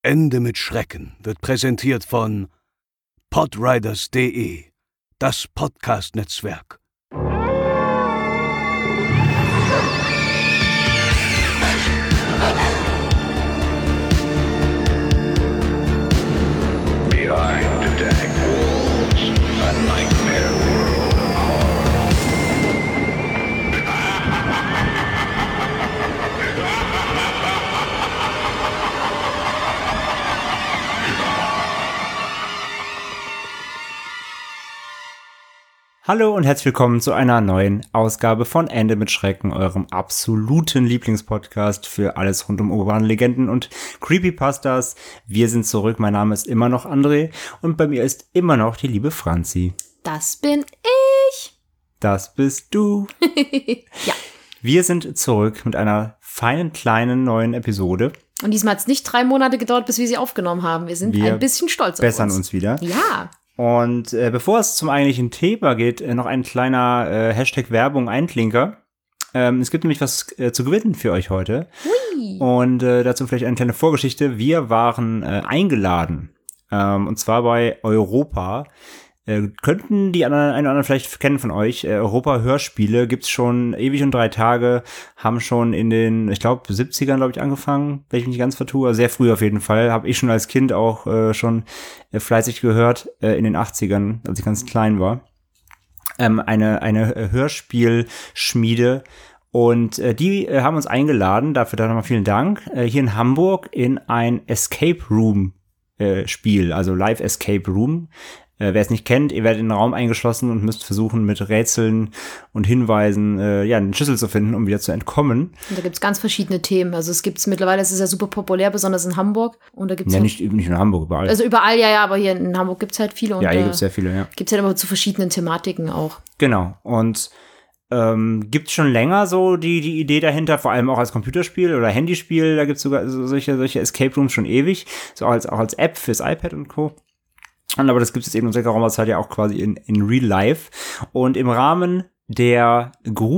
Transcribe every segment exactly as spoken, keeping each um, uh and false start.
Ende mit Schrecken wird präsentiert von podriders punkt de, das Podcast-Netzwerk. Behind the dank walls, a nightmare world of horror. Hallo und herzlich willkommen zu einer neuen Ausgabe von Ende mit Schrecken, eurem absoluten Lieblingspodcast für alles rund um urbane Legenden und Creepypastas. Wir sind zurück, mein Name ist immer noch André und bei mir ist immer noch die liebe Franzi. Das bin ich. Das bist du. Ja. Wir sind zurück mit einer feinen, kleinen, neuen Episode. Und diesmal hat es nicht drei Monate gedauert, bis wir sie aufgenommen haben. Wir sind Wir ein bisschen stolz auf bessern uns. uns wieder. Ja. Und äh, bevor es zum eigentlichen Thema geht, äh, noch ein kleiner äh, Hashtag Werbung, Einklinker. Ähm, es gibt nämlich was äh, zu gewinnen für euch heute. Hui. Und äh, dazu vielleicht eine kleine Vorgeschichte. Wir waren äh, eingeladen, ähm, und zwar bei Europa. Äh, könnten die anderen, einen oder anderen vielleicht kennen von euch. Äh, Europa-Hörspiele gibt's schon ewig und drei Tage, haben schon in den, ich glaube, siebzigern, glaube ich, angefangen, wenn ich mich nicht ganz vertue. Also sehr früh auf jeden Fall. Habe ich schon als Kind auch äh, schon äh, fleißig gehört, äh, in den achtzigern, als ich ganz klein war. Ähm, eine, eine Hörspielschmiede. Und äh, die äh, haben uns eingeladen, dafür dann nochmal vielen Dank, äh, hier in Hamburg in ein Escape Room äh, Spiel, also Live Escape Room. Äh, wer es nicht kennt, ihr werdet in den Raum eingeschlossen und müsst versuchen, mit Rätseln und Hinweisen äh, ja, einen Schlüssel zu finden, um wieder zu entkommen. Und da gibt's ganz verschiedene Themen. Also es gibt's mittlerweile, es ist ja super populär, besonders in Hamburg. Und da gibt's Ja, halt, nicht, nicht in Hamburg, überall. also überall, ja, ja, aber hier in Hamburg gibt's halt viele. Und ja, hier äh, gibt's sehr viele, ja. gibt's halt immer zu verschiedenen Thematiken auch. Genau. Und ähm, gibt's schon länger so die die Idee dahinter, vor allem auch als Computerspiel oder Handyspiel, da gibt's sogar so solche solche Escape Rooms schon ewig, so als auch als App fürs iPad und Co. Und aber das gibt es eben seit geraumer Zeit ja auch quasi in in Real Life. Und im Rahmen der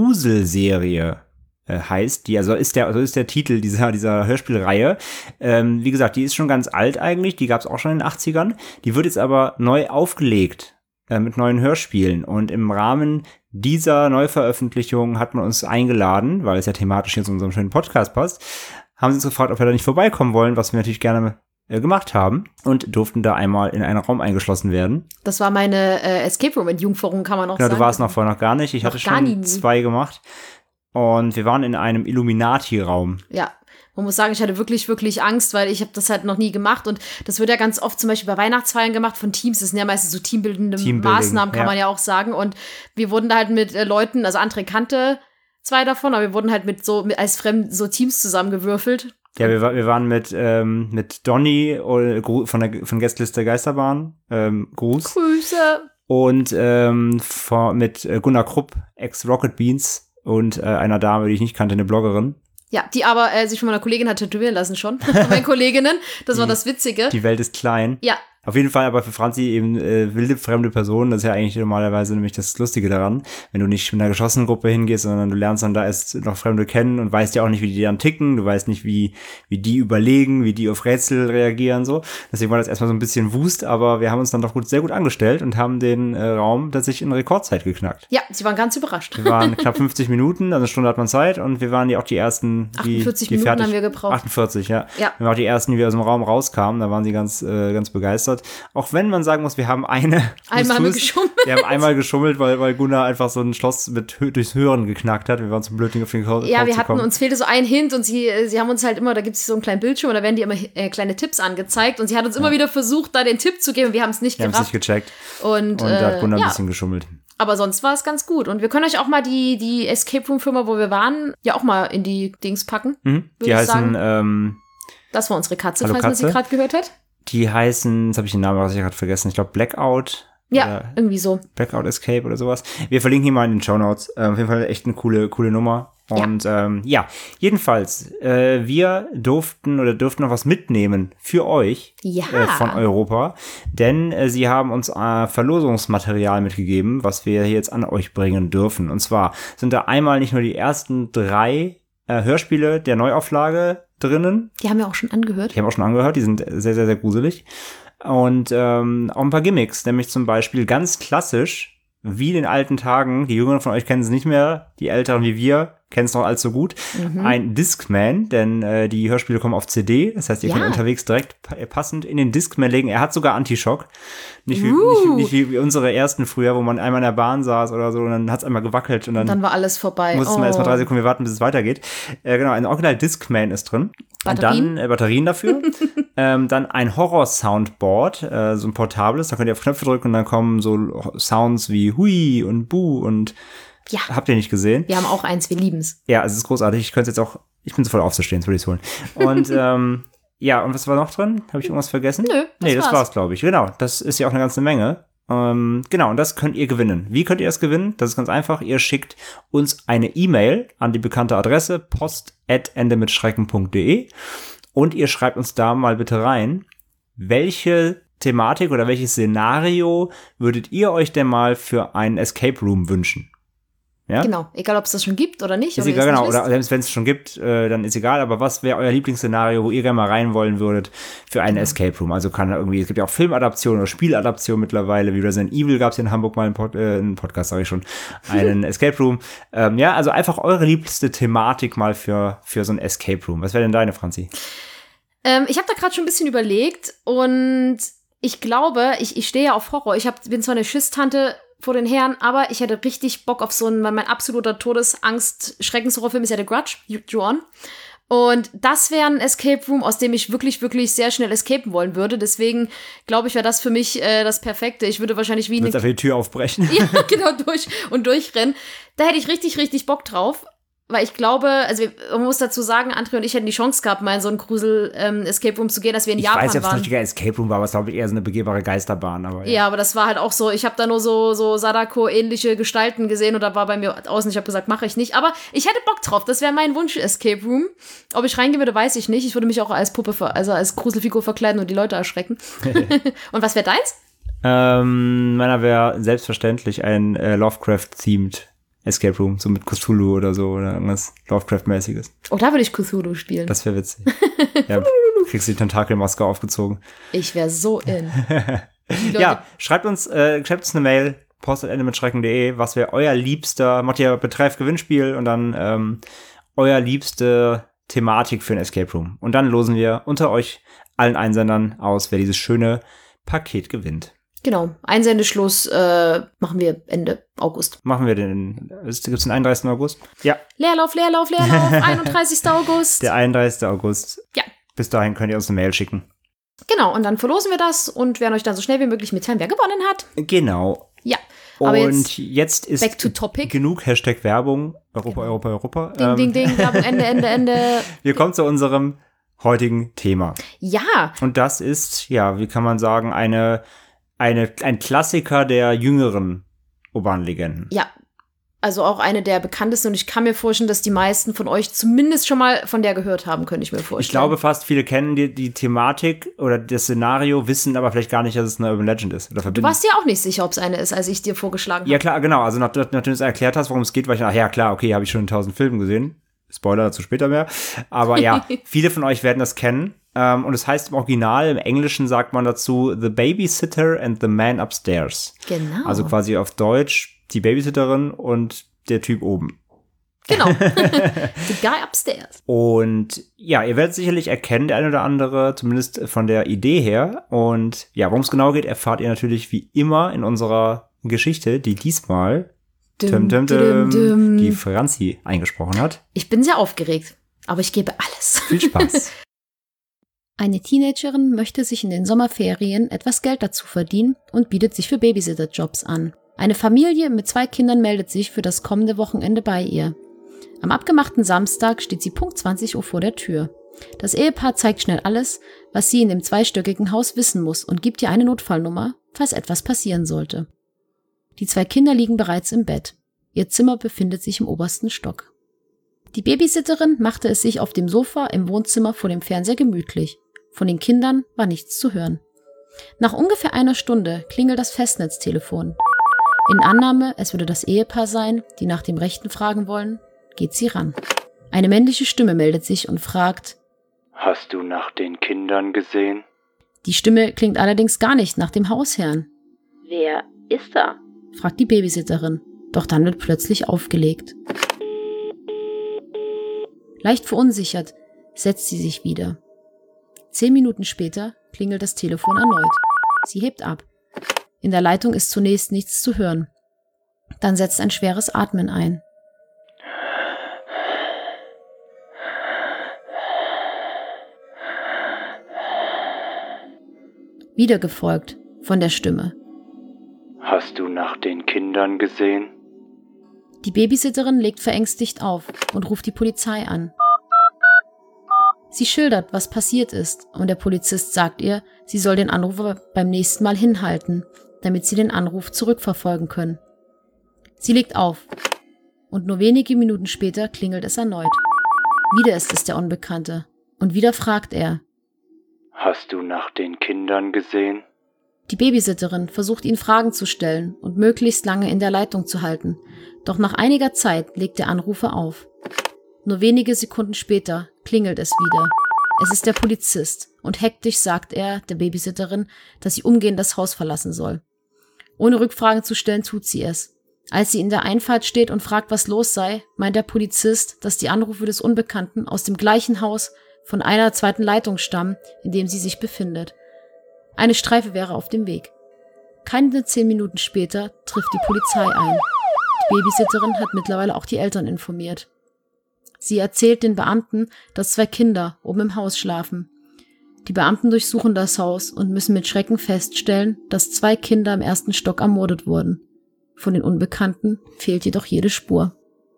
Gruselserie äh, heißt die, also ist der also ist der Titel dieser dieser Hörspielreihe. Ähm, wie gesagt, die ist schon ganz alt eigentlich, die gab's auch schon in den achtzigern. Die wird jetzt aber neu aufgelegt äh, mit neuen Hörspielen. Und im Rahmen dieser Neuveröffentlichung hat man uns eingeladen, weil es ja thematisch hier zu unserem schönen Podcast passt, haben sie uns gefragt, ob wir da nicht vorbeikommen wollen, was wir natürlich gerne äh, gemacht haben und durften da einmal in einen Raum eingeschlossen werden. Das war meine äh, Escape Room Entjungferung, kann man auch Genau, sagen. du warst noch vorher noch gar nicht. Ich Noch hatte gar schon nie. zwei gemacht. Und wir waren in einem Illuminati-Raum. Ja. Man muss sagen, ich hatte wirklich, wirklich Angst, weil ich habe das halt noch nie gemacht. Und das wird ja ganz oft zum Beispiel bei Weihnachtsfeiern gemacht von Teams. Das sind ja meistens so teambildende Teambuilding, Maßnahmen, kann ja. man ja auch sagen. Und wir wurden da halt mit äh, Leuten, also André kannte zwei davon, aber wir wurden halt mit so mit, als Fremden so Teams zusammengewürfelt. Ja, wir, wa- wir waren mit ähm, mit Donny äh, Gru- von der von Gästeliste Geisterbahn, ähm, Gruß. Grüße. Und ähm, von, mit äh, Gunnar Krupp, ex-Rocket Beans und äh, einer Dame, die ich nicht kannte, eine Bloggerin. Ja, die aber äh, sich von meiner Kollegin hat tätowieren lassen schon. Von meinen Kolleginnen. Das war das Witzige. Die Welt ist klein. Ja. Auf jeden Fall aber für Franzi eben äh, wilde, fremde Personen, das ist ja eigentlich normalerweise nämlich das Lustige daran, wenn du nicht mit einer geschlossenen Gruppe hingehst, sondern du lernst dann da erst noch Fremde kennen und weißt ja auch nicht, wie die dann ticken, du weißt nicht, wie wie die überlegen, wie die auf Rätsel reagieren, so. Deswegen war das erstmal so ein bisschen Wust, aber wir haben uns dann doch gut, sehr gut angestellt und haben den äh, Raum tatsächlich in Rekordzeit geknackt. Ja, sie waren ganz überrascht. Wir waren knapp fünfzig Minuten, also eine Stunde hat man Zeit und wir waren ja auch die ersten, die, achtundvierzig die Minuten fertig, haben wir gebraucht. achtundvierzig, ja. Ja. Wir waren auch die ersten, die wir aus dem Raum rauskamen, da waren sie ganz, äh, ganz begeistert. Auch wenn man sagen muss, wir haben eine Einmal haben wir Hust- geschummelt. Wir haben einmal geschummelt, weil, weil Gunnar einfach so ein Schloss mit Hö- durchs Hören geknackt hat. Wir waren zum blöd, auf den Code Ja, wir zu hatten, kommen. uns fehlte so ein Hint und sie, äh, sie haben uns halt immer, da gibt es so einen kleinen Bildschirm und da werden dir immer äh, kleine Tipps angezeigt und sie hat uns immer wieder versucht, da den Tipp zu geben und wir haben es nicht Wir haben es nicht gerafft. gecheckt. Und, Und da hat äh, Gunnar ein ja. bisschen geschummelt. Aber sonst war es ganz gut. Und wir können euch auch mal die, die Escape Room Firma, wo wir waren, ja auch mal in die Dings packen. Mhm. Würde Die ich heißen, sagen. ähm, Das war unsere Katze, Hallo falls man Katze. sie gerade gehört hat. die heißen, jetzt habe ich den Namen gerade vergessen, ich glaube Blackout. Ja, Oder irgendwie so. Blackout Escape oder sowas. Wir verlinken hier mal in den Shownotes. Ähm, auf jeden Fall echt eine coole, coole Nummer. Und ja, ähm, ja. jedenfalls, äh, wir durften oder dürften noch was mitnehmen für euch Ja. äh, von Europa. Denn äh, sie haben uns äh, Verlosungsmaterial mitgegeben, was wir hier jetzt an euch bringen dürfen. Und zwar sind da einmal nicht nur die ersten drei äh, Hörspiele der Neuauflage drinnen. Die haben wir auch schon angehört. Die haben wir auch schon angehört, die sind sehr, sehr, sehr gruselig. Und ähm, auch ein paar Gimmicks, nämlich zum Beispiel ganz klassisch, wie in den alten Tagen, die Jüngeren von euch kennen es nicht mehr, die Älteren wie wir kennen es noch allzu gut, mhm. ein Discman, denn äh, die Hörspiele kommen auf C D, das heißt, ihr ja. könnt unterwegs direkt pa- passend in den Discman legen. Er hat sogar Antischock, nicht wie, uh. nicht, nicht wie unsere ersten früher, wo man einmal in der Bahn saß oder so und dann hat es einmal gewackelt und dann, dann war alles vorbei. Mussten oh. wir erstmal drei Sekunden warten, bis es weitergeht. Äh, genau, ein Original Discman ist drin. Batterien? Und dann äh, Batterien dafür. ähm, dann ein Horror-Soundboard, äh, so ein portables, da könnt ihr auf Knöpfe drücken und dann kommen so Sounds wie Hui und Bu und ja. Habt ihr nicht gesehen? Wir haben auch eins, wir lieben's. Ja, es ist großartig. Ich könnte jetzt auch, ich bin so voll aufzustehen, jetzt würde ich es holen. Und ähm, ja, und was war noch drin? Habe ich irgendwas vergessen? Nö, das Nee, das war's, war's, glaube ich. Genau, das ist ja auch eine ganze Menge. Ähm, genau, und das könnt ihr gewinnen. Wie könnt ihr das gewinnen? Das ist ganz einfach. Ihr schickt uns eine E-Mail an die bekannte Adresse post at endemitschrecken punkt de und ihr schreibt uns da mal bitte rein, welche Thematik oder welches Szenario würdet ihr euch denn mal für einen Escape Room wünschen? Ja? Genau, egal ob es das schon gibt oder nicht. Ist oder egal, genau, oder selbst wenn es schon gibt, äh, dann ist egal, aber was wäre euer Lieblingsszenario, wo ihr gerne mal rein wollen würdet für einen genau. Escape Room? Also kann irgendwie, es gibt ja auch Filmadaptionen oder Spieladaptionen mittlerweile, wie Resident Evil gab es hier in Hamburg mal einen, Pod, äh, einen Podcast, sage ich schon, einen Escape Room. Ähm, ja, also einfach eure liebste Thematik mal für, für so ein Escape Room. Was wäre denn deine, Franzi? Ähm, ich habe da gerade schon ein bisschen überlegt und ich glaube, ich, ich stehe ja auf Horror. Ich hab, bin zwar eine Schisstante vor den Herren, aber ich hätte richtig Bock auf so einen, mein absoluter Todesangst-Schreckenshorrorfilm ist ja The Grudge, Ju-On. Und das wäre ein Escape Room, aus dem ich wirklich, wirklich sehr schnell escapen wollen würde. Deswegen glaube ich, wäre das für mich äh, das Perfekte. Ich würde wahrscheinlich wie eine... Du würdest einfach die Tür aufbrechen. Ja, genau, durch und durchrennen. Da hätte ich richtig, richtig Bock drauf. Weil ich glaube, also man muss dazu sagen, André und ich hätten die Chance gehabt, mal in so einen Grusel-Escape Room zu gehen, dass wir in ich Japan waren. Ich weiß nicht, ob es ein richtiger Escape Room war, aber es war eher so eine begehbare Geisterbahn. Aber ja. ja, aber das war halt auch so, ich habe da nur so, so Sadako-ähnliche Gestalten gesehen und da war bei mir außen, ich habe gesagt, mache ich nicht. Aber ich hätte Bock drauf, das wäre mein Wunsch-Escape Room. Ob ich reingehen würde, weiß ich nicht. Ich würde mich auch als Puppe, ver- also als Gruselfigur verkleiden und die Leute erschrecken. Und was wäre deins? Ähm, meiner wäre selbstverständlich ein äh, Lovecraft-themed Escape Room, so mit Cthulhu oder so oder irgendwas Lovecraft-mäßiges. Oh, da würde ich Cthulhu spielen. Das wäre witzig. Ja, kriegst du die Tentakelmaske aufgezogen. Ich wäre so in. Ja, schreibt uns, äh, schreibt uns eine Mail, post at endemitschrecken punkt de, was wäre euer liebster, macht ihr Betreff Gewinnspiel und dann ähm, euer liebste Thematik für ein Escape Room. Und dann losen wir unter euch allen Einsendern aus, wer dieses schöne Paket gewinnt. Genau, Einsendeschluss äh, machen wir Ende August. Machen wir den, gibt es den einunddreißigsten August? Ja. Leerlauf, Leerlauf, Leerlauf, einunddreißigsten August. Der einunddreißigsten August. Ja. Bis dahin könnt ihr uns eine Mail schicken. Genau, und dann verlosen wir das und werden euch dann so schnell wie möglich mitteilen, wer gewonnen hat. Genau. Ja. Aber und jetzt, jetzt ist back to topic. Genug Hashtag Werbung. Europa, genau. Europa, Europa. Ding, ähm, ding, ding, Werbung, Ende, Ende, Ende. Wir kommen zu unserem heutigen Thema. Ja. Und das ist, ja, wie kann man sagen, eine Eine, ein Klassiker der jüngeren urbanen Legenden. Ja, also auch eine der bekanntesten und ich kann mir vorstellen, dass die meisten von euch zumindest schon mal von der gehört haben, könnte ich mir vorstellen. Ich glaube fast, viele kennen die, die Thematik oder das Szenario, wissen aber vielleicht gar nicht, dass es eine Urban Legend ist. Oder du warst ja auch nicht sicher, ob es eine ist, als ich dir vorgeschlagen habe. Ja klar, genau. Also nachdem du es erklärt hast, worum es geht, war ich, ach ja klar, okay, habe ich schon in tausend Filmen gesehen. Spoiler dazu später mehr. Aber ja, viele von euch werden das kennen. Um, und es heißt im Original, im Englischen sagt man dazu The Babysitter and the Man Upstairs. Genau. Also quasi auf Deutsch die Babysitterin und der Typ oben. Genau. The guy upstairs. Und ja, ihr werdet sicherlich erkennen, der eine oder andere, zumindest von der Idee her. Und ja, worum es genau geht, erfahrt ihr natürlich wie immer in unserer Geschichte, die diesmal dum, dum, dum, dum, dum. die Franzi eingesprochen hat. Ich bin sehr aufgeregt, aber ich gebe alles. Viel Spaß. Eine Teenagerin möchte sich in den Sommerferien etwas Geld dazu verdienen und bietet sich für Babysitterjobs an. Eine Familie mit zwei Kindern meldet sich für das kommende Wochenende bei ihr. Am abgemachten Samstag steht sie Punkt zwanzig Uhr vor der Tür. Das Ehepaar zeigt schnell alles, was sie in dem zweistöckigen Haus wissen muss und gibt ihr eine Notfallnummer, falls etwas passieren sollte. Die zwei Kinder liegen bereits im Bett. Ihr Zimmer befindet sich im obersten Stock. Die Babysitterin machte es sich auf dem Sofa im Wohnzimmer vor dem Fernseher gemütlich. Von den Kindern war nichts zu hören. Nach ungefähr einer Stunde klingelt das Festnetztelefon. In Annahme, es würde das Ehepaar sein, die nach dem Rechten fragen wollen, geht sie ran. Eine männliche Stimme meldet sich und fragt, Hast du nach den Kindern gesehen? Die Stimme klingt allerdings gar nicht nach dem Hausherrn. Wer ist da? Fragt die Babysitterin, doch dann wird plötzlich aufgelegt. Leicht verunsichert setzt sie sich wieder. Zehn Minuten später klingelt das Telefon erneut. Sie hebt ab. In der Leitung ist zunächst nichts zu hören. Dann setzt ein schweres Atmen ein. Wieder gefolgt von der Stimme. Hast du nach den Kindern gesehen? Die Babysitterin legt verängstigt auf und ruft die Polizei an. Sie schildert, was passiert ist, und der Polizist sagt ihr, sie soll den Anrufer beim nächsten Mal hinhalten, damit sie den Anruf zurückverfolgen können. Sie legt auf, und nur wenige Minuten später klingelt es erneut. Wieder ist es der Unbekannte, und wieder fragt er. Hast du nach den Kindern gesehen? Die Babysitterin versucht ihn Fragen zu stellen und möglichst lange in der Leitung zu halten, doch nach einiger Zeit legt der Anrufer auf. Nur wenige Sekunden später klingelt es wieder. Es ist der Polizist und hektisch sagt er der Babysitterin, dass sie umgehend das Haus verlassen soll. Ohne Rückfragen zu stellen, tut sie es. Als sie in der Einfahrt steht und fragt, was los sei, meint der Polizist, dass die Anrufe des Unbekannten aus dem gleichen Haus von einer zweiten Leitung stammen, in dem sie sich befindet. Eine Streife wäre auf dem Weg. Keine zehn Minuten später trifft die Polizei ein. Die Babysitterin hat mittlerweile auch die Eltern informiert. Sie erzählt den Beamten, dass zwei Kinder oben im Haus schlafen. Die Beamten durchsuchen das Haus und müssen mit Schrecken feststellen, dass zwei Kinder im ersten Stock ermordet wurden. Von den Unbekannten fehlt jedoch jede Spur.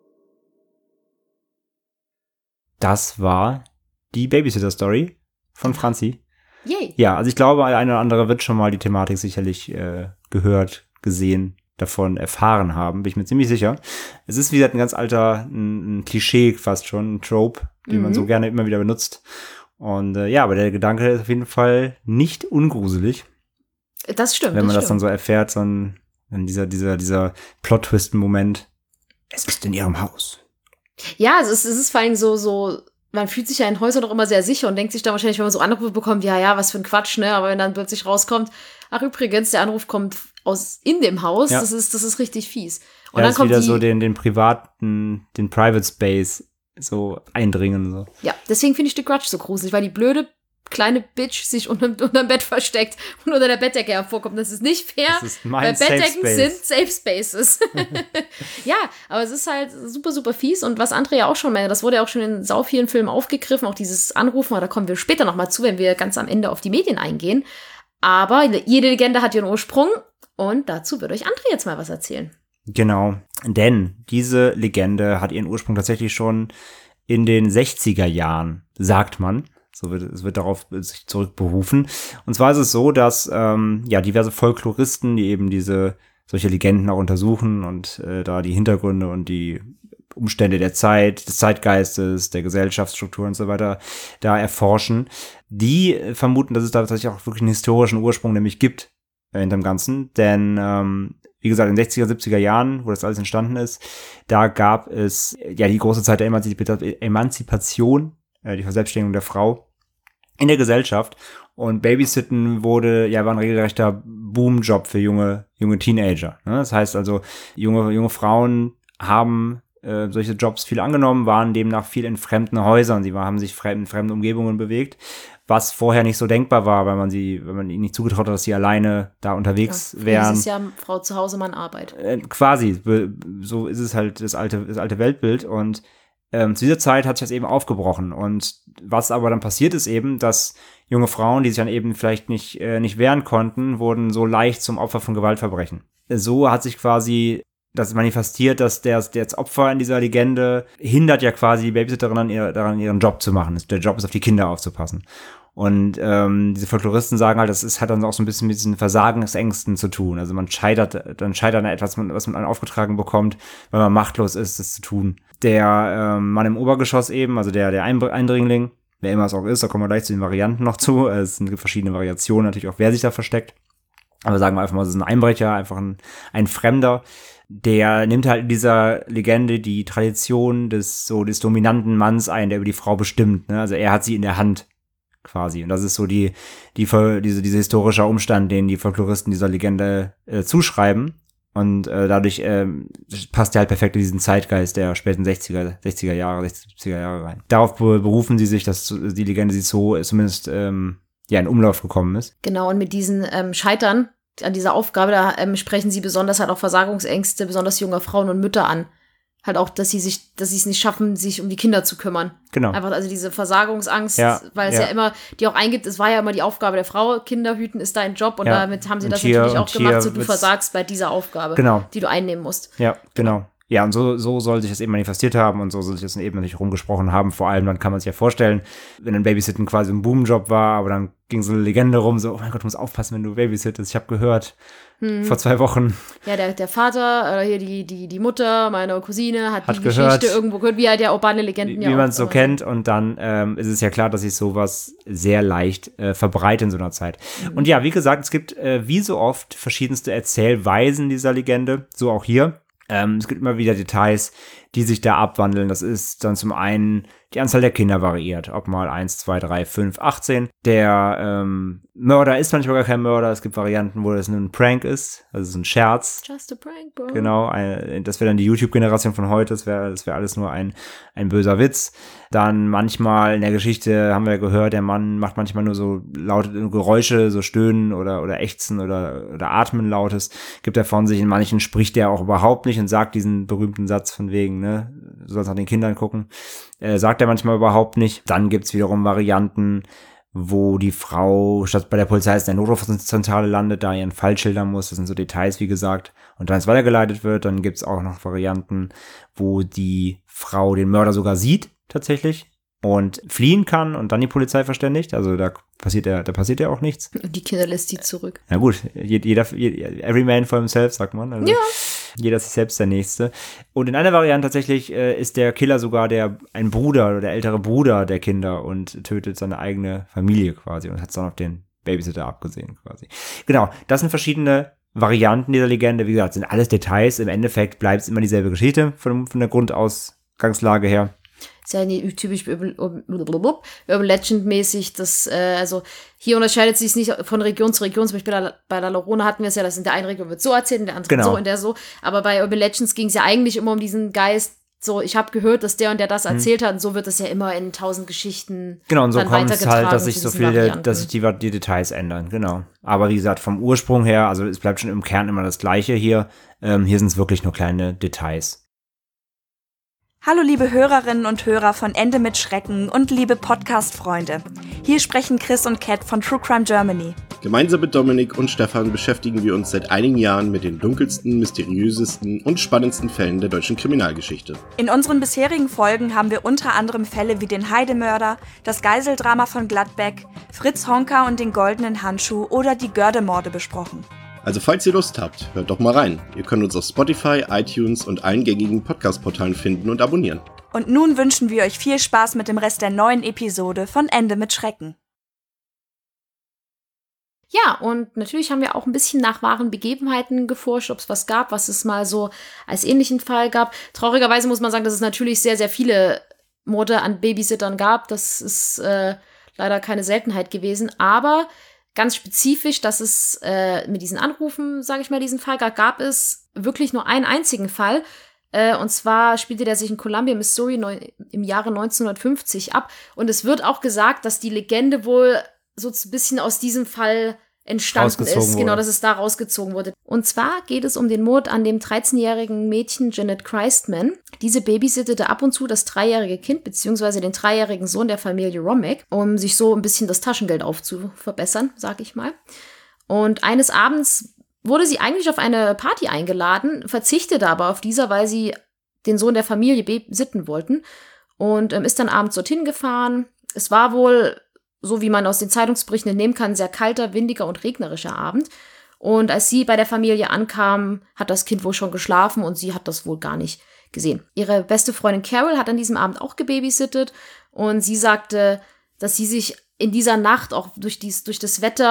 Das war die Babysitter-Story von Franzi. Yay. Ja, also ich glaube, der eine oder andere wird schon mal die Thematik sicherlich äh, gehört, gesehen, davon erfahren haben, bin ich mir ziemlich sicher. Es ist, wie gesagt, ein ganz alter, ein, ein Klischee fast schon, ein Trope, den Mhm. man so gerne immer wieder benutzt. Und äh, ja, aber der Gedanke ist auf jeden Fall nicht ungruselig, Das stimmt. wenn man das, das dann stimmt. so erfährt, so ein, in dieser, dieser, dieser Plot-Twist-Moment. Es ist in ihrem Haus. Ja, es ist, es ist vor allem so, so, man fühlt sich ja in Häusern doch immer sehr sicher und denkt sich dann wahrscheinlich, wenn man so Anrufe bekommt, ja, ja, was für ein Quatsch, ne? Aber wenn dann plötzlich rauskommt, ach übrigens, der Anruf kommt aus in dem Haus, Ja. das ist, das ist richtig fies. Und Ja, dann ist kommt wieder die, so den, den privaten, den Private Space so eindringen. So. ja, deswegen finde ich The Grudge so gruselig, weil die blöde kleine Bitch sich unter, unterm Bett versteckt und unter der Bettdecke hervorkommt. Das ist nicht fair, Das ist mein weil Safe Bettdecken Space. sind Safe Spaces. Ja, aber es ist halt super, super fies. Und was André ja auch schon meinte, das wurde ja auch schon in sau vielen Filmen aufgegriffen, auch dieses Anrufen, aber da kommen wir später noch mal zu, wenn wir ganz am Ende auf die Medien eingehen. Aber jede Legende hat ihren Ursprung und dazu wird euch André jetzt mal was erzählen. Genau, denn diese Legende hat ihren Ursprung tatsächlich schon in den sechziger Jahren, sagt man. So wird, es wird darauf sich zurückberufen. Und zwar ist es so, dass ähm, ja diverse Folkloristen, die eben diese solche Legenden auch untersuchen und äh, da die Hintergründe und die Umstände der Zeit, des Zeitgeistes, der Gesellschaftsstruktur und so weiter da erforschen, die äh, vermuten, dass es da tatsächlich auch wirklich einen historischen Ursprung nämlich gibt äh, in dem Ganzen. Denn ähm, wie gesagt, in den sechziger, siebziger Jahren, wo das alles entstanden ist, da gab es ja die große Zeit der Emanzip- Emanzipation, äh, die Verselbstständigung der Frau in der Gesellschaft. Und Babysitten wurde, ja, war ein regelrechter Boomjob für junge, junge Teenager. Ne? Das heißt also, junge, junge Frauen haben äh, solche Jobs viel angenommen, waren demnach viel in fremden Häusern. Sie war, haben sich fremd, in fremden Umgebungen bewegt, was vorher nicht so denkbar war, weil man sie, wenn man ihnen nicht zugetraut hat, dass sie alleine da unterwegs Ja, wären. Das ist ja Frau zu Hause, Mann Arbeit. Äh, quasi, so ist es halt das alte, das alte Weltbild. Und ähm, zu dieser Zeit hat sich das eben aufgebrochen. Und was aber dann passiert ist eben, dass junge Frauen, die sich dann eben vielleicht nicht, äh, nicht wehren konnten, wurden so leicht zum Opfer von Gewaltverbrechen. So hat sich quasi das manifestiert, dass der, der das Opfer in dieser Legende hindert ja quasi die Babysitterin an ihr, daran, ihren Job zu machen. Der Job ist, auf die Kinder aufzupassen. Und ähm, diese Folkloristen sagen halt, das ist, hat dann auch so ein bisschen mit diesen Versagensängsten zu tun. Also man scheitert, dann scheitert an etwas, was man aufgetragen bekommt, weil man machtlos ist, das zu tun. Der ähm, Mann im Obergeschoss eben, also der, der Eindringling, wer immer es auch ist, da kommen wir gleich zu den Varianten noch zu. Es gibt verschiedene Variationen, natürlich auch, wer sich da versteckt. aber sagen wir einfach mal, es ist ein Einbrecher, einfach ein, ein Fremder, der nimmt halt in dieser Legende die Tradition des so des dominanten Manns ein, der über die Frau bestimmt, ne? Also er hat sie in der Hand quasi. Und das ist so die, die, diese, diese historische Umstand, den die Folkloristen dieser Legende äh, zuschreiben. Und äh, dadurch ähm, passt er halt perfekt in diesen Zeitgeist der späten sechziger, sechziger Jahre, siebziger Jahre rein. Darauf berufen sie sich, dass die Legende sie so zumindest ähm, ja in Umlauf gekommen ist. Genau, und mit diesen ähm, Scheitern an dieser Aufgabe, da ähm, sprechen sie besonders halt auch Versagungsängste, besonders junger Frauen und Mütter an. Halt auch, dass sie sich, dass sie es nicht schaffen, sich um die Kinder zu kümmern. Genau. Einfach also diese Versagungsangst, ja, weil es ja. ja immer, die auch eingibt, es war ja immer die Aufgabe der Frau, Kinder hüten ist dein Job und ja. damit haben sie und das hier, natürlich auch gemacht, so du wird's, versagst bei dieser Aufgabe, genau. die du einnehmen musst. Ja, genau. Ja, und so, so soll sich das eben manifestiert haben und so soll sich das eben natürlich rumgesprochen haben. Vor allem, dann kann man sich ja vorstellen, wenn ein Babysitten quasi ein Boomjob war, aber dann ging so eine Legende rum, so, oh mein Gott, du musst aufpassen, wenn du babysittest. Ich habe gehört, hm. vor zwei Wochen. Ja, der, der Vater, oder hier die, die, die Mutter, meine Cousine, hat, hat die gehört, Geschichte irgendwo gehört, wie halt der urbane Legenden wie, ja wie man es so immer. kennt. Und dann ähm, ist es ja klar, dass sich sowas sehr leicht äh, verbreitet in so einer Zeit. Mhm. Und ja, wie gesagt, es gibt äh, wie so oft verschiedenste Erzählweisen dieser Legende, so auch hier. Ähm, es gibt immer wieder Details, die sich da abwandeln. Das ist dann zum einen die Anzahl der Kinder variiert, ob mal eins, zwei, drei, fünf, achtzehn. Der ähm, Mörder ist manchmal gar kein Mörder. Es gibt Varianten, wo das nur ein Prank ist, also es ist ein Scherz. Just a prank, bro. Genau, ein, das wäre dann die YouTube-Generation von heute. Das wäre das wäre alles nur ein, ein böser Witz. Dann manchmal in der Geschichte haben wir gehört, der Mann macht manchmal nur so laute Geräusche, so Stöhnen oder, oder Ächzen oder, oder Atmen lautes. Gibt er von sich. In manchen spricht er auch überhaupt nicht und sagt diesen berühmten Satz von wegen, ne, du sollst nach den Kindern gucken. Äh, sagt er manchmal überhaupt nicht. Dann gibt's wiederum Varianten, wo die Frau statt bei der Polizei in der Notrufzentrale landet, da ihren Fall schildern muss. Das sind so Details, wie gesagt. Und dann es weitergeleitet wird. Dann gibt's auch noch Varianten, wo die Frau den Mörder sogar sieht, tatsächlich, und fliehen kann und dann die Polizei verständigt. Also da passiert ja, da passiert ja auch nichts. Und die Kinder lässt sie zurück. Na gut, jeder, jeder every man for himself, sagt man. Also ja. Jeder ist sich selbst der Nächste. Und in einer Variante tatsächlich äh, ist der Killer sogar der ein Bruder oder der ältere Bruder der Kinder und tötet seine eigene Familie quasi und hat es dann auf den Babysitter abgesehen quasi. Genau, das sind verschiedene Varianten dieser Legende. Wie gesagt, sind alles Details. Im Endeffekt bleibt es immer dieselbe Geschichte von, von der Grundausgangslage her. Ist ja nicht typisch Urban, Urban Legend-mäßig, das, äh, also hier unterscheidet sich es nicht von Region zu Region. Zum Beispiel bei La Llorona hatten wir es ja, das in der einen Region wird so erzählt, in der anderen genau. so, in der so. Aber bei Urban Legends ging es ja eigentlich immer um diesen Geist, so, ich habe gehört, dass der und der das erzählt hm. hat, und so wird es ja immer in tausend Geschichten. Genau, und so kommt es halt, dass sich so viele, dass sich die, die Details ändern, genau. Aber wie gesagt, vom Ursprung her, also es bleibt schon im Kern immer das Gleiche hier. Ähm, hier sind es wirklich nur kleine Details. Hallo liebe Hörerinnen und Hörer von Ende mit Schrecken und liebe Podcast-Freunde. Hier sprechen Chris und Kat von True Crime Germany. Gemeinsam mit Dominik und Stefan beschäftigen wir uns seit einigen Jahren mit den dunkelsten, mysteriösesten und spannendsten Fällen der deutschen Kriminalgeschichte. In unseren bisherigen Folgen haben wir unter anderem Fälle wie den Heidemörder, das Geiseldrama von Gladbeck, Fritz Honka und den goldenen Handschuh oder die Göhrde-Morde besprochen. Also falls ihr Lust habt, hört doch mal rein. Ihr könnt uns auf Spotify, iTunes und allen gängigen Podcast-Portalen finden und abonnieren. Und nun wünschen wir euch viel Spaß mit dem Rest der neuen Episode von Ende mit Schrecken. Ja, und natürlich haben wir auch ein bisschen nach wahren Begebenheiten geforscht, ob es was gab, was es mal so als ähnlichen Fall gab. Traurigerweise muss man sagen, dass es natürlich sehr, sehr viele Morde an Babysittern gab. Das ist äh, leider keine Seltenheit gewesen, aber ganz spezifisch, dass es äh, mit diesen Anrufen, sage ich mal, diesen Fall gab, gab es wirklich nur einen einzigen Fall. Äh, und zwar spielte der sich in Columbia, Missouri neun, im Jahre neunzehnhundertfünfzig ab. Und es wird auch gesagt, dass die Legende wohl so ein bisschen aus diesem Fall entstanden ist. Wurde. Genau, dass es da rausgezogen wurde. Und zwar geht es um den Mord an dem dreizehnjährigen Mädchen Jeanette Christman. Diese babysittete ab und zu das dreijährige Kind beziehungsweise den dreijährigen Sohn der Familie Romek, um sich so ein bisschen das Taschengeld aufzuverbessern, sag ich mal. Und eines Abends wurde sie eigentlich auf eine Party eingeladen, verzichtete aber auf dieser, weil sie den Sohn der Familie babysitten wollten und ähm, ist dann abends dorthin gefahren. Es war wohl, so wie man aus den Zeitungsberichten entnehmen kann, sehr kalter, windiger und regnerischer Abend. Und als sie bei der Familie ankam, hat das Kind wohl schon geschlafen und sie hat das wohl gar nicht gesehen. Ihre beste Freundin Carol hat an diesem Abend auch gebabysittet und sie sagte, dass sie sich in dieser Nacht auch durch, dies, durch das Wetter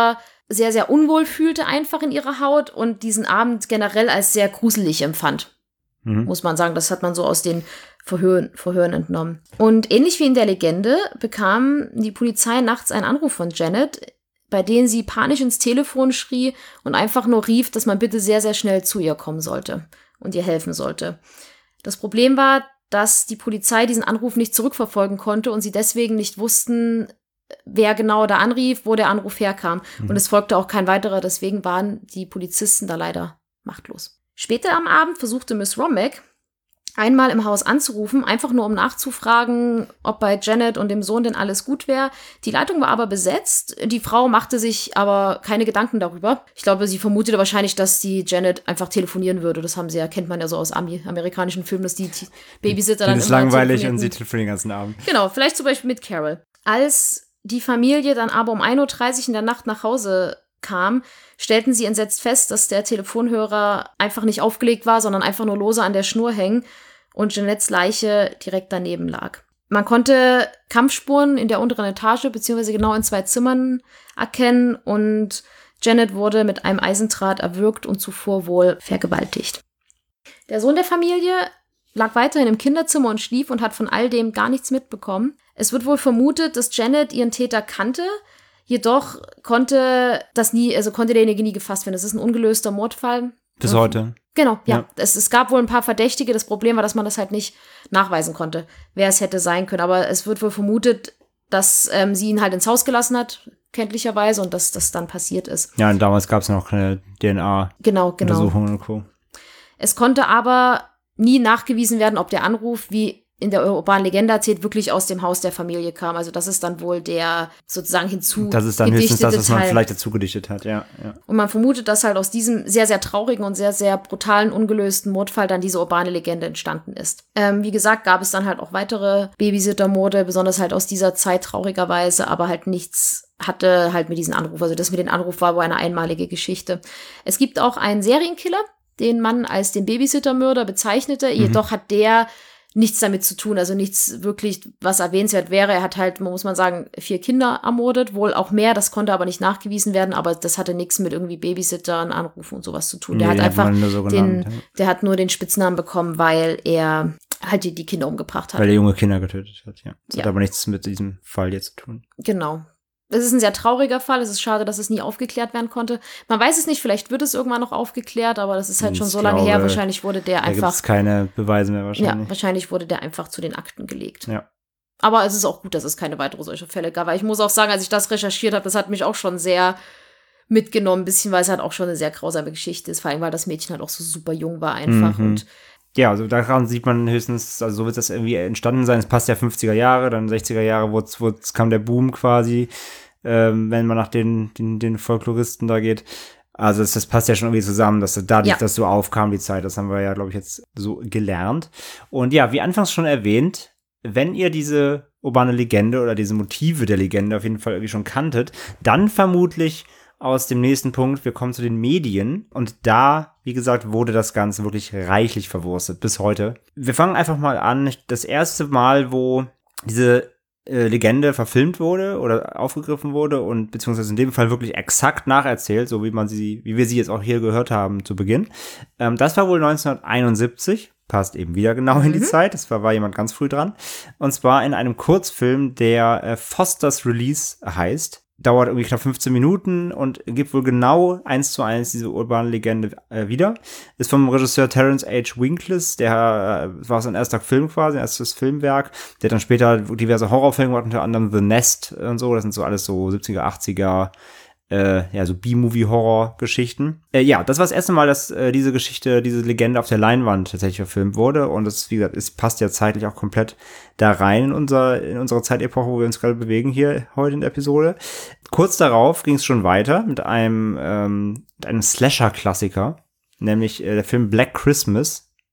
sehr, sehr unwohl fühlte einfach in ihrer Haut und diesen Abend generell als sehr gruselig empfand. Mhm. Muss man sagen, das hat man so aus den Verhören, Verhören entnommen. Und ähnlich wie in der Legende bekam die Polizei nachts einen Anruf von Janet, bei dem sie panisch ins Telefon schrie und einfach nur rief, dass man bitte sehr, sehr schnell zu ihr kommen sollte und ihr helfen sollte. Das Problem war, dass die Polizei diesen Anruf nicht zurückverfolgen konnte und sie deswegen nicht wussten, wer genau da anrief, wo der Anruf herkam. Mhm. Und es folgte auch kein weiterer, deswegen waren die Polizisten da leider machtlos. Später am Abend versuchte Miss Romack einmal im Haus anzurufen, einfach nur um nachzufragen, ob bei Janet und dem Sohn denn alles gut wäre. Die Leitung war aber besetzt. Die Frau machte sich aber keine Gedanken darüber. Ich glaube, sie vermutete wahrscheinlich, dass die Janet einfach telefonieren würde. Das haben sie ja, kennt man ja so aus Ami- amerikanischen Filmen, dass die, die Babysitter dann immer ist langweilig und sie telefonieren den ganzen Abend. Genau, vielleicht zum Beispiel mit Carol. Als die Familie dann aber um ein Uhr dreißig in der Nacht nach Hause kam, stellten sie entsetzt fest, dass der Telefonhörer einfach nicht aufgelegt war, sondern einfach nur lose an der Schnur hängen und Janettes Leiche direkt daneben lag. Man konnte Kampfspuren in der unteren Etage beziehungsweise genau in zwei Zimmern erkennen und Janet wurde mit einem Eisendraht erwürgt und zuvor wohl vergewaltigt. Der Sohn der Familie lag weiterhin im Kinderzimmer und schlief und hat von all dem gar nichts mitbekommen. Es wird wohl vermutet, dass Janet ihren Täter kannte, jedoch konnte das nie, also konnte derjenige nie gefasst werden. Das ist ein ungelöster Mordfall. Bis heute. Genau, ja. ja. Es, es gab wohl ein paar Verdächtige. Das Problem war, dass man das halt nicht nachweisen konnte, wer es hätte sein können. Aber es wird wohl vermutet, dass ähm, sie ihn halt ins Haus gelassen hat, kenntlicherweise, und dass das dann passiert ist. Ja, und damals gab es noch keine D N A-Untersuchungen genau, genau. und Co. Es konnte aber nie nachgewiesen werden, ob der Anruf, wie in der urbanen Legende erzählt, wirklich aus dem Haus der Familie kam. Also das ist dann wohl der sozusagen hinzu Das ist dann höchstens das, was man Teil. vielleicht dazu gedichtet hat, ja, ja. Und man vermutet, dass halt aus diesem sehr, sehr traurigen und sehr, sehr brutalen, ungelösten Mordfall dann diese urbane Legende entstanden ist. Ähm, wie gesagt, gab es dann halt auch weitere Babysittermorde, besonders halt aus dieser Zeit traurigerweise, aber halt nichts hatte halt mit diesem Anruf. Also das mit dem Anruf war wohl eine einmalige Geschichte. Es gibt auch einen Serienkiller, den man als den Babysittermörder bezeichnete, mhm. jedoch hat der nichts damit zu tun, also nichts wirklich, was erwähnenswert wäre. Er hat halt, muss man sagen, vier Kinder ermordet, wohl auch mehr, das konnte aber nicht nachgewiesen werden, aber das hatte nichts mit irgendwie Babysittern, Anrufen und sowas zu tun. Nee, der hat einfach so den, genannt, ja. der hat nur den Spitznamen bekommen, weil er halt die, die Kinder umgebracht hat. Weil er junge Kinder getötet hat, ja. Das ja. hat aber nichts mit diesem Fall jetzt zu tun. Genau. Es ist ein sehr trauriger Fall. Es ist schade, dass es nie aufgeklärt werden konnte. Man weiß es nicht, vielleicht wird es irgendwann noch aufgeklärt, aber das ist halt ich schon so glaube, lange her. Wahrscheinlich wurde der da einfach. Da gibt es keine Beweise mehr wahrscheinlich. Ja, wahrscheinlich wurde der einfach zu den Akten gelegt. Ja. Aber es ist auch gut, dass es keine weitere solche Fälle gab. Weil ich muss auch sagen, als ich das recherchiert habe, das hat mich auch schon sehr mitgenommen, ein bisschen, weil es halt auch schon eine sehr grausame Geschichte ist. Vor allem, weil das Mädchen halt auch so super jung war einfach. Mhm. Und ja, also daran sieht man höchstens, also so wird das irgendwie entstanden sein. Es passt ja fünfziger Jahre, dann sechziger Jahre wurde, wurde, kam der Boom quasi. Ähm, wenn man nach den, den, den Folkloristen da geht. Also das, das passt ja schon irgendwie zusammen, dass dadurch, ja. dass so aufkam die Zeit, das haben wir ja, glaube ich, jetzt so gelernt. Und ja, wie anfangs schon erwähnt, wenn ihr diese urbane Legende oder diese Motive der Legende auf jeden Fall irgendwie schon kanntet, dann vermutlich aus dem nächsten Punkt, wir kommen zu den Medien. Und da, wie gesagt, wurde das Ganze wirklich reichlich verwurstet, bis heute. Wir fangen einfach mal an. Das erste Mal, wo diese Legende verfilmt wurde oder aufgegriffen wurde und beziehungsweise in dem Fall wirklich exakt nacherzählt, so wie man sie, wie wir sie jetzt auch hier gehört haben zu Beginn. Ähm, das war wohl neunzehnhunderteinundsiebzig, passt eben wieder genau mhm. in die Zeit, das war, war jemand ganz früh dran. Und zwar in einem Kurzfilm, der äh, Foster's Release heißt. Dauert irgendwie knapp fünfzehn Minuten und gibt wohl genau eins zu eins diese urbane Legende äh, wieder. Ist vom Regisseur Terence H. Winkless, der äh, war sein erster Film quasi, sein erstes Filmwerk. Der hat dann später diverse Horrorfilme gemacht, unter anderem The Nest und so. Das sind so alles so siebziger, achtziger, äh, ja, so B-Movie-Horror-Geschichten. Äh, ja, das war das erste Mal, dass äh, diese Geschichte, diese Legende auf der Leinwand tatsächlich verfilmt wurde. Und das, wie gesagt, es passt ja zeitlich auch komplett da rein in, unser, in unsere Zeitepoche, wo wir uns gerade bewegen hier heute in der Episode. Kurz darauf ging es schon weiter mit einem, ähm, mit einem Slasher-Klassiker, nämlich äh, der Film Black Christmas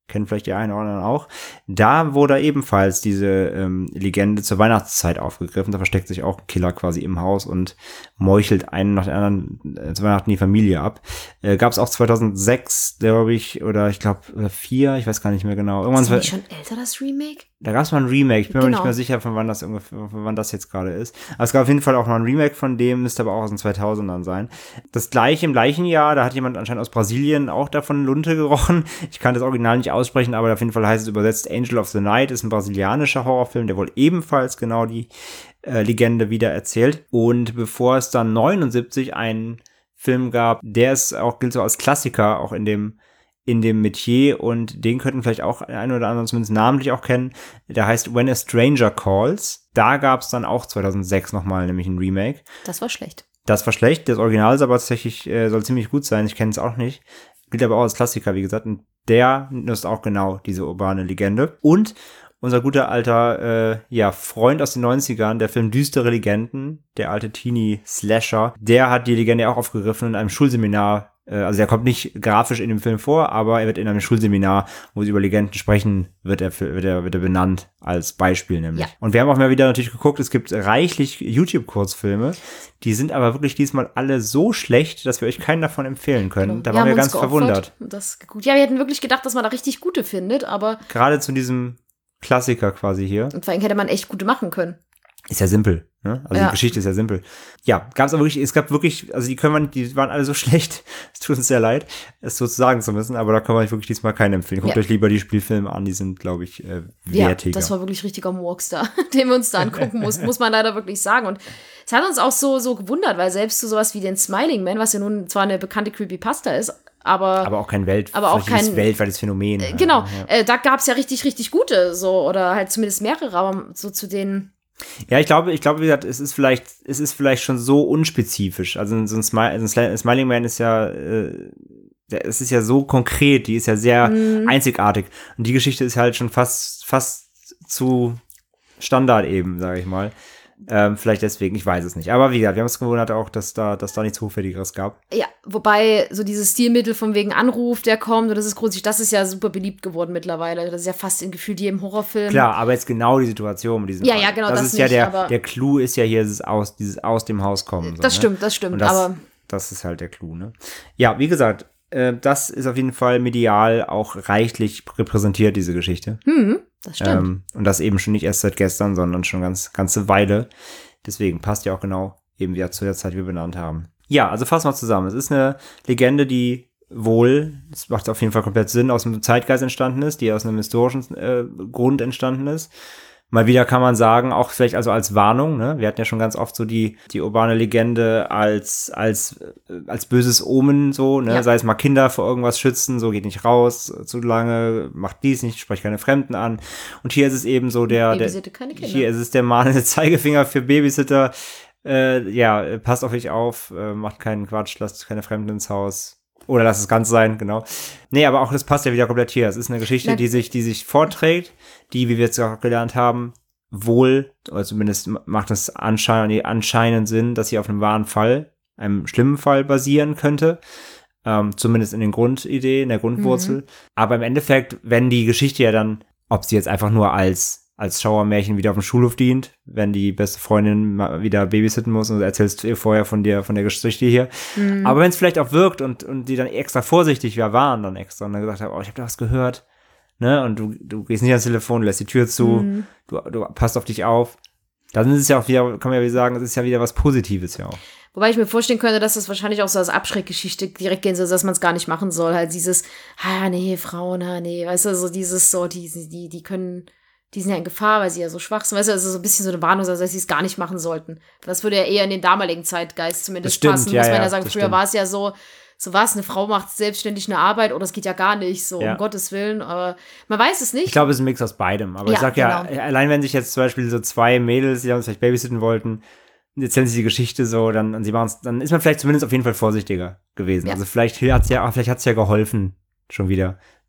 kennen vielleicht die einen oder anderen auch. Da wurde ebenfalls diese ähm, Legende zur Weihnachtszeit aufgegriffen. Da versteckt sich auch ein Killer quasi im Haus und meuchelt einen nach dem anderen äh, zu Weihnachten die Familie ab. Äh, Gab es auch zweitausendsechs, glaube ich, oder ich glaube vier, ich weiß gar nicht mehr genau. Irgendwann ist das nicht schon älter, das Remake? Da gab es mal ein Remake. Ich bin Genau. mir nicht mehr sicher, von wann das ungefähr, von wann das jetzt gerade ist. Aber es gab auf jeden Fall auch noch ein Remake von dem, müsste aber auch aus den zweitausendern sein. Das gleiche im gleichen Jahr, da hat jemand anscheinend aus Brasilien auch davon Lunte gerochen. Ich kann das Original nicht aussprechen, aber auf jeden Fall heißt es übersetzt Angel of the Night, ist ein brasilianischer Horrorfilm, der wohl ebenfalls genau die äh, Legende wieder erzählt. Und bevor es dann neunundsiebzig einen Film gab, der ist auch, gilt so als Klassiker, auch in dem in dem Metier, und den könnten vielleicht auch ein oder andere zumindest namentlich auch kennen. Der heißt When a Stranger Calls. Da gab es dann auch zweitausendsechs nochmal nämlich ein Remake. Das war schlecht. Das war schlecht. Das Original ist aber tatsächlich, äh, soll ziemlich gut sein. Ich kenne es auch nicht. Gilt aber auch als Klassiker, wie gesagt. Und der nutzt auch genau diese urbane Legende. Und unser guter alter äh, ja, Freund aus den neunzigern, der Film Düstere Legenden, der alte Teenie-Slasher, der hat die Legende auch aufgegriffen und in einem Schulseminar. Also er kommt nicht grafisch in dem Film vor, aber er wird in einem Schulseminar, wo sie über Legenden sprechen, wird er, wird er, wird er benannt als Beispiel nämlich. Ja. Und wir haben auch mal wieder natürlich geguckt, es gibt reichlich YouTube-Kurzfilme, die sind aber wirklich diesmal alle so schlecht, dass wir euch keinen davon empfehlen können. Genau. Da wir waren wir ganz verwundert. Das gut. Ja, wir hätten wirklich gedacht, dass man da richtig gute findet, aber gerade zu diesem Klassiker quasi hier. Und vor allem hätte man echt gute machen können. Ist ja simpel, ne? Also ja. Die Geschichte ist ja simpel. Ja, gab es aber wirklich, es gab wirklich, also die können wir nicht, die waren alle so schlecht, es tut uns sehr leid, es so sagen zu müssen, aber da kann man euch wirklich diesmal keinen empfehlen. Guckt ja. euch lieber die Spielfilme an, die sind, glaube ich, äh, wertiger. Ja, das war wirklich richtiger Murks da, den wir uns da angucken mussten, muss man leider wirklich sagen. Und es hat uns auch so, so gewundert, weil selbst so sowas wie den Smiling Man, was ja nun zwar eine bekannte Creepypasta ist, aber, aber auch kein, Welt, aber auch kein weltweites Phänomen. Äh, genau, ja. äh, da gab es ja richtig, richtig gute, so, oder halt zumindest mehrere, aber so zu den. Ja, ich glaube, ich glaube, wie gesagt, es ist vielleicht, es ist vielleicht schon so unspezifisch. Also so ein, Smil- so ein Smiling Man ist ja, äh, es ist ja so konkret, die ist ja sehr mm. einzigartig. Und die Geschichte ist halt schon fast, fast zu Standard eben, sage ich mal. Ähm, vielleicht deswegen, ich weiß es nicht. Aber wie gesagt, wir haben es gewundert auch, dass da, dass da nichts Hochwertigeres gab. Ja, wobei so dieses Stilmittel von wegen Anruf, der kommt, und das ist großartig, das ist ja super beliebt geworden mittlerweile. Das ist ja fast in gefühlt jedem Horrorfilm. Klar, aber jetzt genau die Situation mit diesem Ja, Fall. ja, genau, das, das ist nicht, ja der, aber der Clou ist ja hier dieses aus, dieses aus dem Haus kommen. So, das ne? stimmt, das stimmt, Und das, aber das ist halt der Clou, ne? Ja, wie gesagt, äh, das ist auf jeden Fall medial auch reichlich repräsentiert, diese Geschichte. Hm, das stimmt. Ähm, und das eben schon nicht erst seit gestern, sondern schon ganz ganze Weile. Deswegen passt ja auch genau eben wieder zu der Zeit, die wir benannt haben. Ja, also fassen wir zusammen. Es ist eine Legende, die wohl, das macht auf jeden Fall komplett Sinn, aus dem Zeitgeist entstanden ist, die aus einem historischen äh, Grund entstanden ist. Mal wieder kann man sagen, auch vielleicht also als Warnung, ne? Wir hatten ja schon ganz oft so die die urbane Legende als als als böses Omen, so, ne? Ja. Sei es mal Kinder vor irgendwas schützen, so geht nicht raus zu lange, macht dies nicht, sprecht keine Fremden an. Und hier ist es eben so der, der keine Kinder. hier ist es der mahnende Zeigefinger für Babysitter. Äh, ja, passt auf euch auf, äh, macht keinen Quatsch, lasst keine Fremden ins Haus. Oder lass es ganz sein, genau. Nee, aber auch das passt ja wieder komplett hier. Es ist eine Geschichte, ja. die sich, die sich vorträgt, die, wie wir jetzt auch gelernt haben, wohl, oder zumindest macht es anscheinend, anscheinend Sinn, dass sie auf einem wahren Fall, einem schlimmen Fall basieren könnte. Ähm, zumindest in den Grundideen, in der Grundwurzel. Mhm. Aber im Endeffekt, wenn die Geschichte ja dann, ob sie jetzt einfach nur als als Schauermärchen wieder auf dem Schulhof dient, wenn die beste Freundin mal wieder babysitten muss und du erzählst ihr vorher von der von der Geschichte hier. Mhm. Aber wenn es vielleicht auch wirkt und und die dann extra vorsichtig wir waren dann extra und dann gesagt haben, oh, ich habe da was gehört, ne, und du du gehst nicht ans Telefon, lässt die Tür zu, mhm. du du passt auf dich auf, dann ist es ja auch wieder, kann man ja wieder sagen, es ist ja wieder was Positives ja auch. Wobei ich mir vorstellen könnte, dass das wahrscheinlich auch so als Abschreckgeschichte direkt gehen soll, dass man es gar nicht machen soll, halt dieses, ah nee, Frauen, ah nee, weißt du, so dieses so, die die die können die sind ja in Gefahr, weil sie ja so schwach sind. Weißt du, also so ein bisschen so eine Warnung, dass sie es gar nicht machen sollten. Das würde ja eher in den damaligen Zeitgeist zumindest stimmt, passen. ja, muss man ja, ja sagen, früher stimmt. war es ja so, so was, eine Frau macht selbstständig eine Arbeit oder es geht ja gar nicht, so ja. um Gottes Willen. Aber man weiß es nicht. Ich glaube, es ist ein Mix aus beidem. Aber ja, ich sag genau. ja, allein wenn sich jetzt zum Beispiel so zwei Mädels, die uns vielleicht babysitten wollten, erzählen sie die Geschichte so, dann, und sie machen's, dann ist man vielleicht zumindest auf jeden Fall vorsichtiger gewesen. Ja. Also vielleicht hat's ja, vielleicht hat's ja geholfen, schon wieder.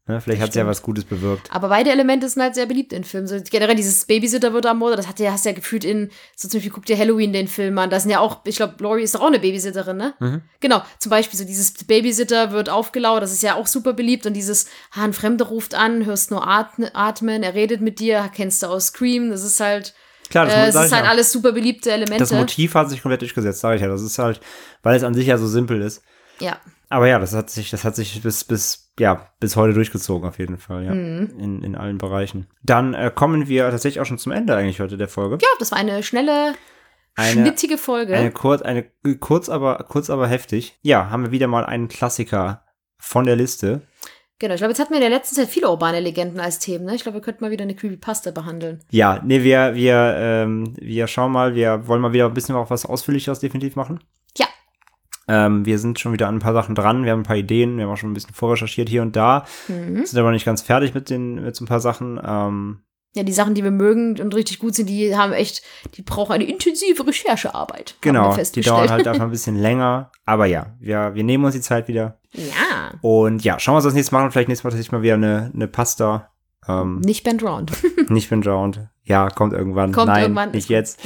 Ne, vielleicht hat sie ja was Gutes bewirkt. Aber beide Elemente sind halt sehr beliebt in Filmen. So, generell dieses Babysitter wird ermordet, das hat ja, hast du ja gefühlt in, so zum Beispiel, guck dir Halloween den Film an, da sind ja auch, ich glaube, Laurie ist doch auch eine Babysitterin, ne? Mhm. Genau, zum Beispiel so dieses Babysitter wird aufgelauert, das ist ja auch super beliebt und dieses, ah, ein Fremder ruft an, hörst nur atmen, er redet mit dir, kennst du aus Scream, das ist halt, Klar, das, äh, das ist halt ja. alles super beliebte Elemente. Das Motiv hat sich komplett durchgesetzt, sage ich ja, das ist halt, weil es an sich ja so simpel ist. Ja. Aber ja, das hat sich, das hat sich bis, bis, ja, bis heute durchgezogen, auf jeden Fall, ja. Mhm. In, in allen Bereichen. Dann äh, kommen wir tatsächlich auch schon zum Ende eigentlich heute der Folge. Ja, das war eine schnelle, eine, schnittige Folge. Eine kurz, eine kurz, aber, kurz, aber heftig. Ja, haben wir wieder mal einen Klassiker von der Liste. Genau, ich glaube, jetzt hatten wir in der letzten Zeit viele urbane Legenden als Themen, ne? Ich glaube, wir könnten mal wieder eine Creepypasta behandeln. Ja, nee, wir, wir, ähm, wir schauen mal, wir wollen mal wieder ein bisschen auch was Ausführlicheres definitiv machen. Ja. Ähm, wir sind schon wieder an ein paar Sachen dran, wir haben ein paar Ideen, wir haben auch schon ein bisschen vorrecherchiert hier und da, mhm. sind aber noch nicht ganz fertig mit den mit so ein paar Sachen. Ähm, ja, die Sachen, die wir mögen und richtig gut sind, die haben echt, die brauchen eine intensive Recherchearbeit. Genau, die dauern halt einfach ein bisschen länger, aber ja, wir, wir nehmen uns die Zeit wieder. Ja. Und ja, schauen wir uns das nächste Mal an, vielleicht nächstes Mal tatsächlich mal wieder eine, eine Pasta. Ähm, nicht Bend Round. Nicht Bend Round. Ja, kommt irgendwann. Kommt Nein, irgendwann. nicht jetzt.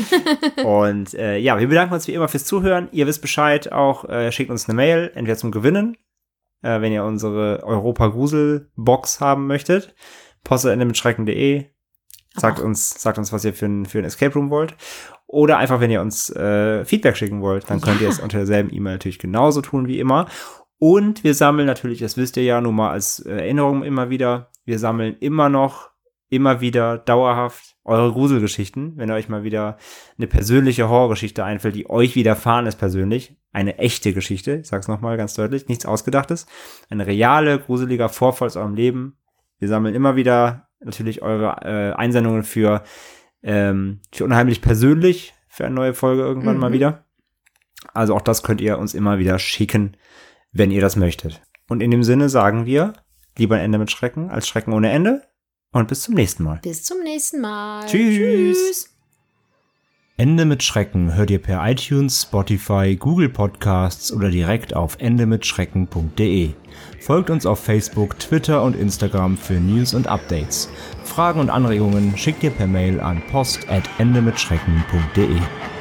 Und äh, ja, wir bedanken uns wie immer fürs Zuhören. Ihr wisst Bescheid, auch äh, schickt uns eine Mail, entweder zum Gewinnen, äh, wenn ihr unsere Europa-Grusel-Box haben möchtet. Poste mit schrecken punkt de. Sagt uns, sagt uns, was ihr für ein, für ein Escape Room wollt. Oder einfach, wenn ihr uns äh, Feedback schicken wollt, dann könnt ja. ihr es unter derselben E-Mail natürlich genauso tun wie immer. Und wir sammeln natürlich, das wisst ihr ja nun mal als Erinnerung immer wieder, wir sammeln immer noch, immer wieder dauerhaft eure Gruselgeschichten. Wenn euch mal wieder eine persönliche Horrorgeschichte einfällt, die euch widerfahren ist persönlich, eine echte Geschichte, ich sag's nochmal ganz deutlich, nichts Ausgedachtes, eine reale, gruseliger Vorfall aus eurem Leben. Wir sammeln immer wieder natürlich eure äh, Einsendungen für, ähm, für unheimlich persönlich, für eine neue Folge irgendwann mhm. mal wieder. Also auch das könnt ihr uns immer wieder schicken, wenn ihr das möchtet. Und in dem Sinne sagen wir, lieber ein Ende mit Schrecken als Schrecken ohne Ende. Und bis zum nächsten Mal. Bis zum nächsten Mal. Tschüss. Tschüss. Ende mit Schrecken hört ihr per iTunes, Spotify, Google Podcasts oder direkt auf ende mit schrecken punkt de. Folgt uns auf Facebook, Twitter und Instagram für News und Updates. Fragen und Anregungen schickt ihr per Mail an post at ende mit schrecken punkt de.